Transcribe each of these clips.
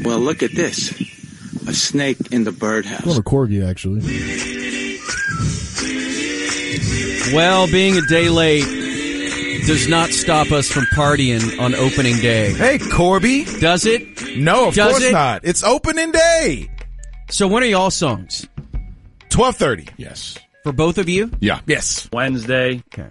Well, look at this. A snake in the birdhouse. Well, a corgi, actually. Well, being a day late does not stop us from partying on opening day. Hey, Corby. Does it? No, of course not. It's opening day. So when are y'all songs? 12:30. Yes. For both of you? Yeah. Yes. Wednesday. Okay.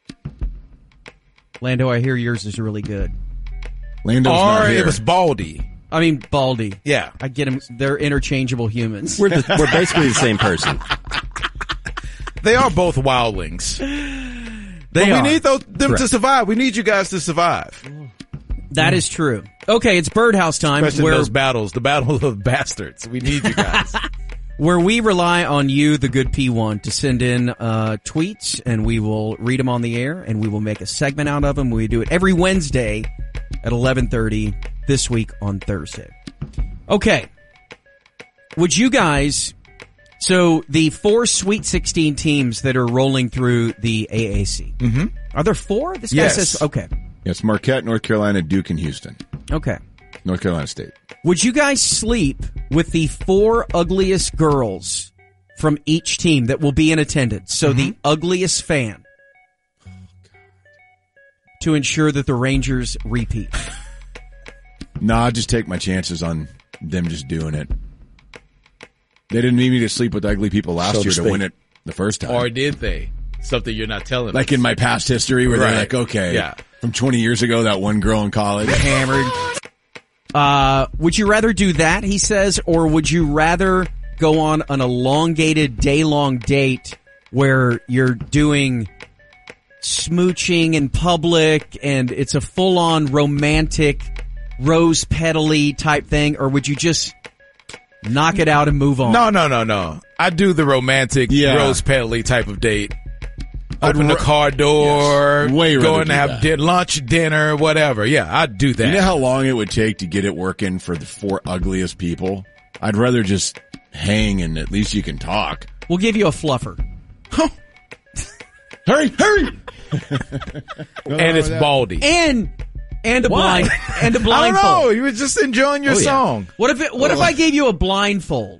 Lando, I hear yours is really good. Lando's not here. It was Baldy. I mean, Baldy. Yeah. I get them. They're interchangeable humans. We're basically the same person. They are both wildlings. They are. We need them to survive. We need you guys to survive. That is true. Okay, it's Birdhouse time. Especially those battles, the battle of the bastards. We need you guys. Where we rely on you, the good P1, to send in tweets, and we will read them on the air, and we will make a segment out of them. We do it every Wednesday at 11:30 this week on Thursday. Okay. Would you guys... So the 4 Sweet 16 teams that are rolling through the AAC. Mm-hmm. Are there 4? This guy says... Okay. Yes, Marquette, North Carolina, Duke, and Houston. Okay. North Carolina State. Would you guys sleep with the 4 ugliest girls from each team that will be in attendance? So the ugliest fan. To ensure that the Rangers repeat. Nah, I'll just take my chances on them just doing it. They didn't need me to sleep with ugly people last year to win it the first time. Or did they? Something you're not telling us. Like in my past history where they're like, okay, from 20 years ago, that one girl in college. Hammered. Would you rather do that, he says, or would you rather go on an elongated day-long date where you're doing smooching in public and it's a full-on romantic, rose petal-y type thing, or would you just knock it out and move on? No. I do the romantic, rose petal-y type of date. Open the car door, go and have lunch, dinner, whatever. Yeah, I'd do that. You know how long it would take to get it working for the 4 ugliest people? I'd rather just hang and at least you can talk. We'll give you a fluffer. Hurry! And it's Baldy. And a blind blindfold. I don't know. You were just enjoying your song. What if I gave you a blindfold?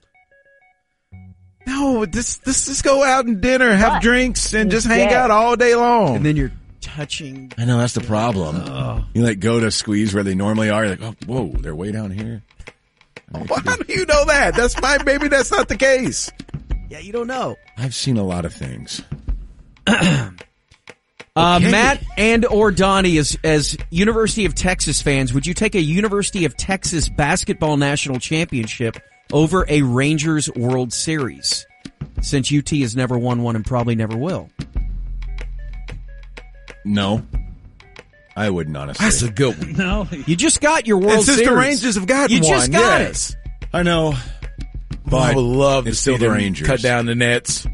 No, just go out and dinner, have drinks, and just hang out all day long. And then you're touching. I know, that's the problem. You like go to squeeze where they normally are. You're like, oh, whoa, they're way down here. Well, how do you know that? Maybe that's not the case. Yeah, you don't know. I've seen a lot of things. Matt and or Donnie, as University of Texas fans, would you take a University of Texas basketball national championship over a Rangers World Series, since UT has never won one and probably never will? No. I wouldn't, honestly. That's a good one. No. You just got your World Series. Since the Rangers have gotten one. You just got it. I know. But I would love to see the Rangers cut down the nets.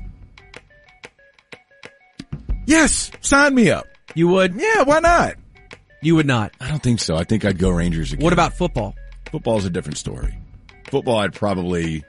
Yes, sign me up. You would? Yeah, why not? You would not. I don't think so. I think I'd go Rangers again. What about football? Football's a different story. Football, I'd probably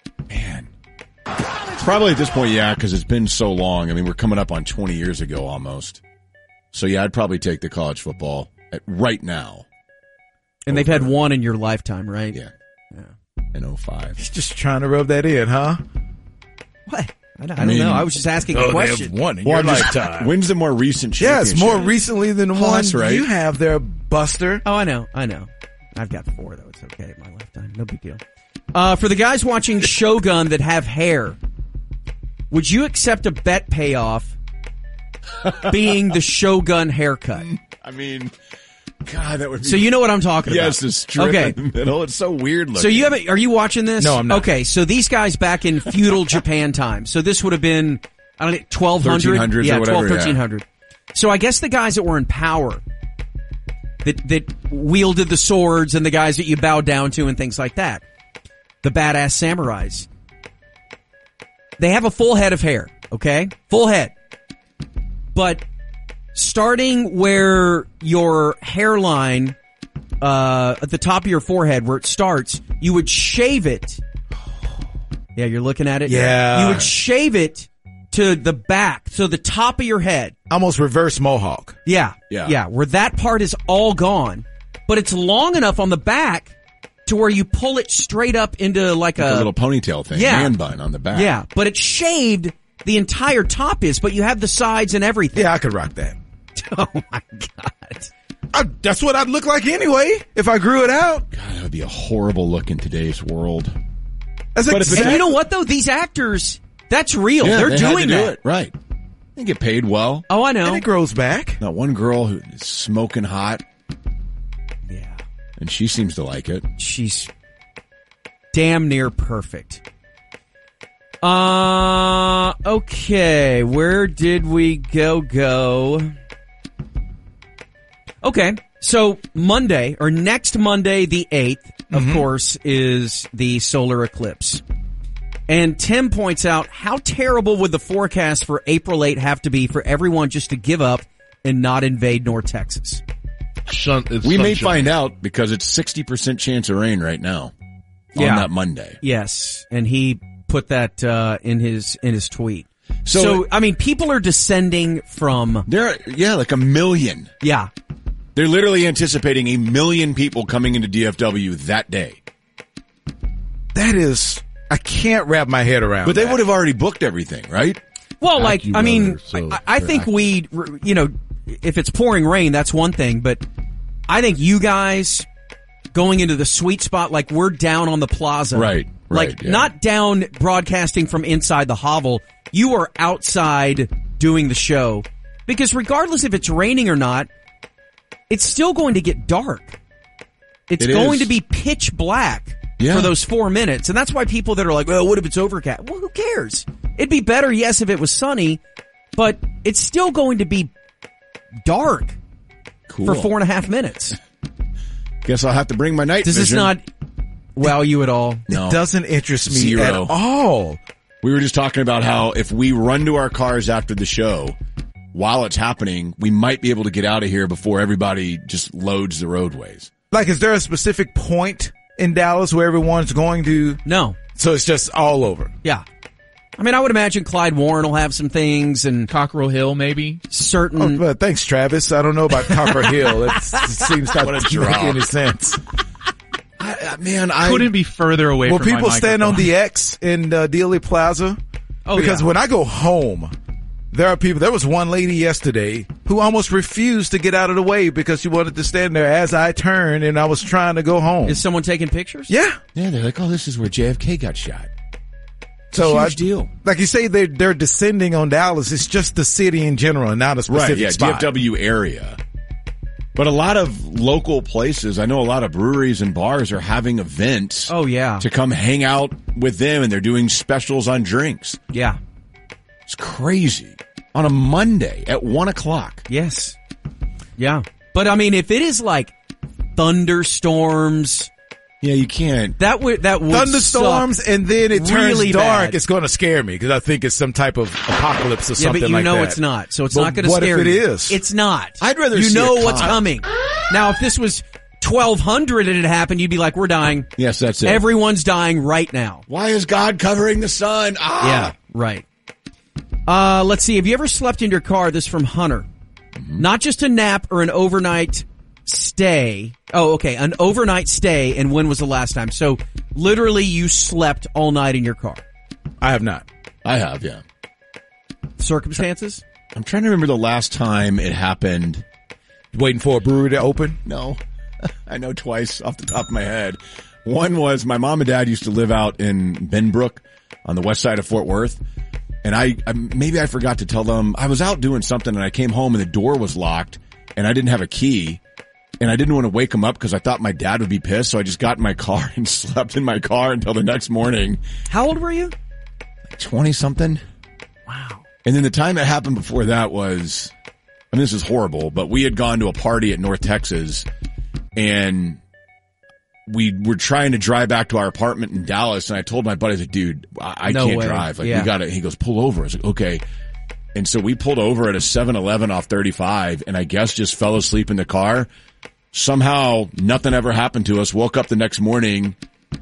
at this point, yeah, because it's been so long. I mean, we're coming up on 20 years ago almost. So, yeah, I'd probably take the college football right now. And they've had one in your lifetime, right? Yeah. In 05. He's just trying to rub that in, huh? What? I don't know. I was just asking a question. They have one in your lifetime. When's the more recent championship? Yes, more recently than the one that's right. you have there, Buster. Oh, I know. I've got 4, though. It's okay in my lifetime. No big deal. For the guys watching Shogun that have hair, would you accept a bet payoff being the Shogun haircut? I mean, God, that would be... So you know what I'm talking about. Yes, the strip in the middle. It's so weird looking. So are you watching this? No, I'm not. Okay, so these guys back in feudal Japan time. So this would have been, I don't know, 1200? 1300s yeah, or whatever. 1300. So I guess the guys that were in power, that wielded the swords and the guys that you bowed down to and things like that, the badass samurais, they have a full head of hair, okay? Full head. But starting where your hairline, at the top of your forehead where it starts, you would shave it. Yeah, you're looking at it? Yeah. You would shave it to the back, so the top of your head. Almost reverse mohawk. Yeah, where that part is all gone, but it's long enough on the back to where you pull it straight up into like a little ponytail thing, man bun on the back. Yeah, but it's shaved. The entire top is, but you have the sides and everything. Yeah, I could rock that. Oh my God. That's what I'd look like anyway if I grew it out. God, that would be a horrible look in today's world. And you know what though? These actors, that's real. Yeah, They're doing that. Right. They get paid well. Oh, I know. And it grows back. Not one girl who is smoking hot. Yeah. And she seems to like it. She's damn near perfect. Okay, where did we go? Okay, so Monday, or next Monday, the 8th, of course, is the solar eclipse. And Tim points out, how terrible would the forecast for April 8 have to be for everyone just to give up and not invade North Texas? We may find out because it's 60% chance of rain right now on that Monday. Yes, and he put that in his tweet. So I mean, people are descending from like 1 million. Yeah, they're literally anticipating 1 million people coming into DFW that day. That is, I can't wrap my head around. But they would have already booked everything, right? Well, I think if it's pouring rain, that's one thing. But I think you guys going into the sweet spot, like we're down on the plaza, right? Not down broadcasting from inside the hovel. You are outside doing the show because regardless if it's raining or not, it's still going to get dark. It's going to be pitch black for those 4 minutes. And that's why people that are like, well, what if it's overcast? Well, who cares? It'd be better, yes, if it was sunny, but it's still going to be dark for 4.5 minutes. Guess I'll have to bring my night vision. Does this not wow you at all? No. It doesn't interest me at all. We were just talking about how if we run to our cars after the show, while it's happening, we might be able to get out of here before everybody just loads the roadways. Like, is there a specific point in Dallas where everyone's going to? No. So it's just all over? Yeah. I mean, I would imagine Clyde Warren will have some things and Cockrell Hill, maybe. Certain. Oh, but thanks, Travis. I don't know about Cockrell Hill. It seems not to make any sense. Couldn't be further away from my Will people stand on the X in Dealey Plaza? Oh, because when I go home, there are people. There was one lady yesterday who almost refused to get out of the way because she wanted to stand there as I turned and I was trying to go home. Is someone taking pictures? Yeah. Yeah, they're like, oh, this is where JFK got shot. So huge deal. Like you say, they're descending on Dallas. It's just the city in general and not a specific spot. DFW area. But a lot of local places, I know a lot of breweries and bars are having events. Oh, yeah. To come hang out with them, and they're doing specials on drinks. Yeah. It's crazy. On a Monday at 1:00. Yes. Yeah. But I mean, if it is like thunderstorms. Yeah, you can't. That would thunderstorms, suck and then it turns really dark. bad. It's going to scare me because I think it's some type of apocalypse or something like that. Yeah, but you know it's not, so it's not going to scare you. What if it is? It's not. I'd rather you see know a what's cop. coming. Now, if this was 1200 and it happened, you'd be like, we're dying. Yes, that's it. Everyone's dying right now. Why is God covering the sun? Yeah, right. Let's see. Have you ever slept in your car? This from Hunter. Mm-hmm. Not just a nap or an overnight stay. Oh, okay. An overnight stay. And when was the last time? So literally you slept all night in your car. I have not. I have, yeah. Circumstances? I'm trying to remember the last time it happened. Waiting for a brewery to open? No. I know twice off the top of my head. One was my mom and dad used to live out in Benbrook on the west side of Fort Worth. And I maybe I forgot to tell them I was out doing something and I came home and the door was locked and I didn't have a key and I didn't want to wake him up because I thought my dad would be pissed. So I just got in my car and slept in my car until the next morning. How old were you? 20 something. Wow. And then the time that happened before that was, I mean, this is horrible, but we had gone to a party at North Texas and we were trying to drive back to our apartment in Dallas, and I told my buddy, I was like, dude, I can't drive. Like, we gotta, he goes, pull over. I was like, okay. And so we pulled over at a 7-Eleven off 35, and I guess just fell asleep in the car. Somehow, nothing ever happened to us. Woke up the next morning,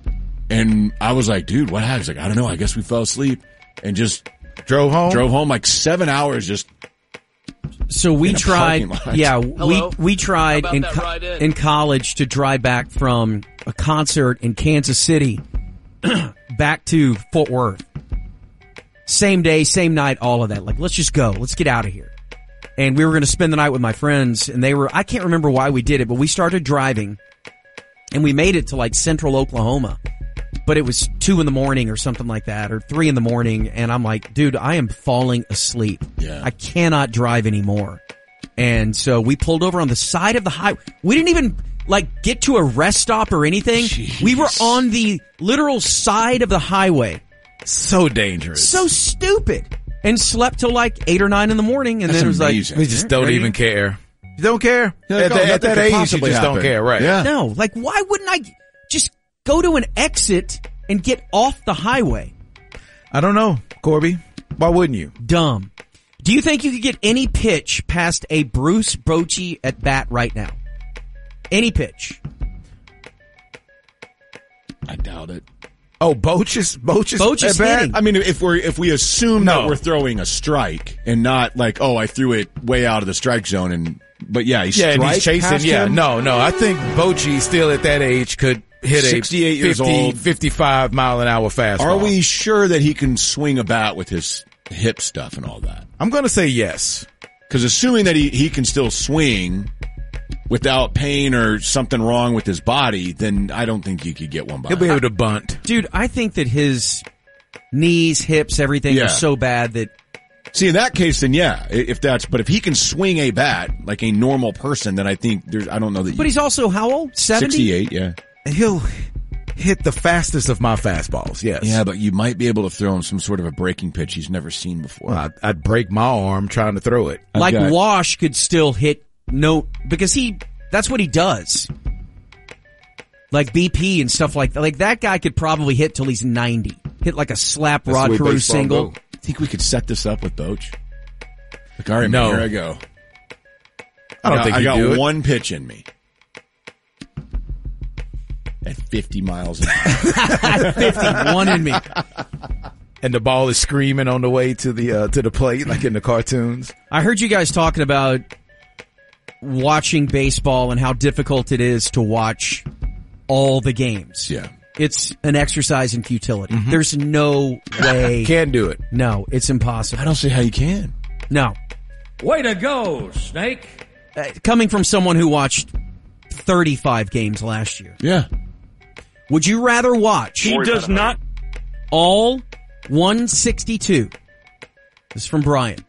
and I was like, dude, what happened? He's like, I don't know. I guess we fell asleep and just drove home like 7 hours just So we in a tried, parking lot. we tried in college to drive back from a concert in Kansas City back to Fort Worth. Same day, same night, all of that. Like, let's just go. Let's get out of here. And we were going to spend the night with my friends, and I can't remember why we did it, but we started driving, and we made it to like central Oklahoma. But it was 2 a.m. or something like that, or 3 a.m, and I'm like, dude, I am falling asleep. Yeah. I cannot drive anymore. And so we pulled over on the side of the highway. We didn't even like get to a rest stop or anything. Jeez. We were on the literal side of the highway. So dangerous. So stupid. And slept till like 8 or 9 in the morning, and That's then it was amazing. We just don't even care. You don't care? Like, at that age, you just happen. don't care, right? Yeah. no, like why wouldn't I just go to an exit and get off the highway? I don't know, Corby. Why wouldn't you? Dumb. Do you think you could get any pitch past a Bruce Bochy at bat right now? Any pitch? I doubt it. Oh, Boch is hitting. I mean, if we assume that we're throwing a strike and not like, oh, I threw it way out of the strike zone, but yeah, he's and he's chasing. past Yeah, him. no. I think Bochy still at that age could hit 68 a years old, 55 mile an hour fastball. Are we sure that he can swing a bat with his hip stuff and all that? I'm going to say yes. Because assuming that he can still swing without pain or something wrong with his body, then I don't think you could get one by He'll be able to bunt. Dude, I think that his knees, hips, everything Yeah. are so bad that... See, in that case, then yeah, but if he can swing a bat like a normal person, then I think I don't know that. But he's also how old? 70? 68, yeah. He'll hit the fastest of my fastballs, yes. Yeah, but you might be able to throw him some sort of a breaking pitch he's never seen before. Well, I'd break my arm trying to throw it. Like Wash could still hit because that's what he does. Like BP and stuff like that. Like that guy could probably hit till he's 90. Hit like a slap That's Rod the way Carew baseball single. go. I think we could set this up with Boch. Like, all right, No. man, here I go. I don't think I you got do it. one pitch in me. At 50 miles an hour. 51 in me. And the ball is screaming on the way to the plate, like in the cartoons. I heard you guys talking about watching baseball and how difficult it is to watch all the games. Yeah. It's an exercise in futility. Mm-hmm. There's no way. Can't do it. No, it's impossible. I don't see how you can. No. Way to go, Snake. Coming from someone who watched 35 games last year. Yeah. Would you rather watch He does not. all 162? This is from Brian.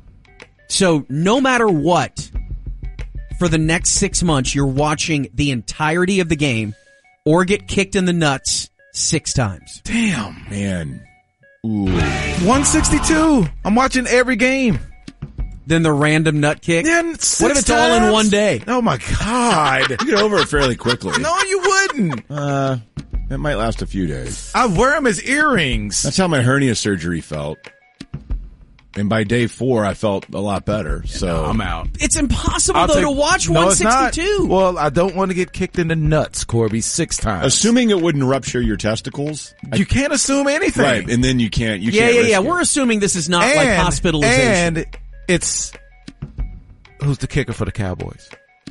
So no matter what, for the next 6 months, you're watching the entirety of the game or get kicked in the nuts 6 times. Damn. Man. Ooh. 162. I'm watching every game. Then the random nut kick. Then What if it's all in one day? Oh my God. You get over it fairly quickly. No, you wouldn't. It might last a few days. I wear them as earrings. That's how my hernia surgery felt. And by day 4, I felt a lot better. So I'm out. It's impossible, to watch No, it's not. 162. Well, I don't want to get kicked in the nuts, Corby, 6 times. assuming it wouldn't rupture your testicles. You can't assume anything. Right. And then you can't risk Yeah. it. We're assuming this is not like hospitalization. And it's who's the kicker for the Cowboys?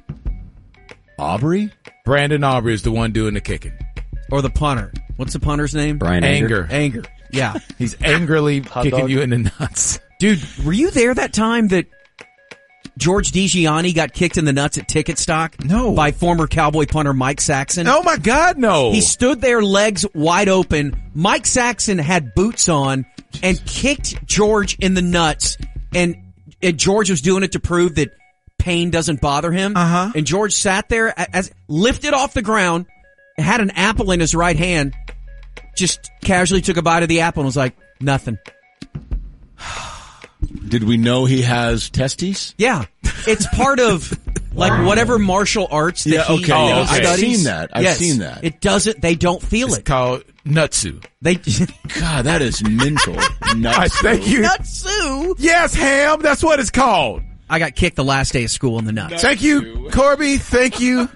Aubrey? Brandon Aubrey is the one doing the kicking. Or the punter. What's the punter's name? Brian Anger. Anger. Yeah. He's angrily kicking you in the nuts. Dude, were you there that time that George DiGianni got kicked in the nuts at Ticket Stock? No. By former Cowboy punter Mike Saxon? Oh my God, no. He stood there, legs wide open. Mike Saxon had boots on and kicked George in the nuts. And George was doing it to prove that pain doesn't bother him. Uh-huh. And George sat there, lifted off the ground, had an apple in his right hand, just casually took a bite of the apple and was like, nothing. Did we know he has testes? Yeah. It's part of like whatever martial arts that he I've studies. seen that. I've seen that. It doesn't, they don't feel It's it. called Nutsu. They God, that is mental. Nuts. Thank you. Nutsu. Yes, Ham. That's what it's called. I got kicked the last day of school in the nuts. Thank you, Corby. Thank you.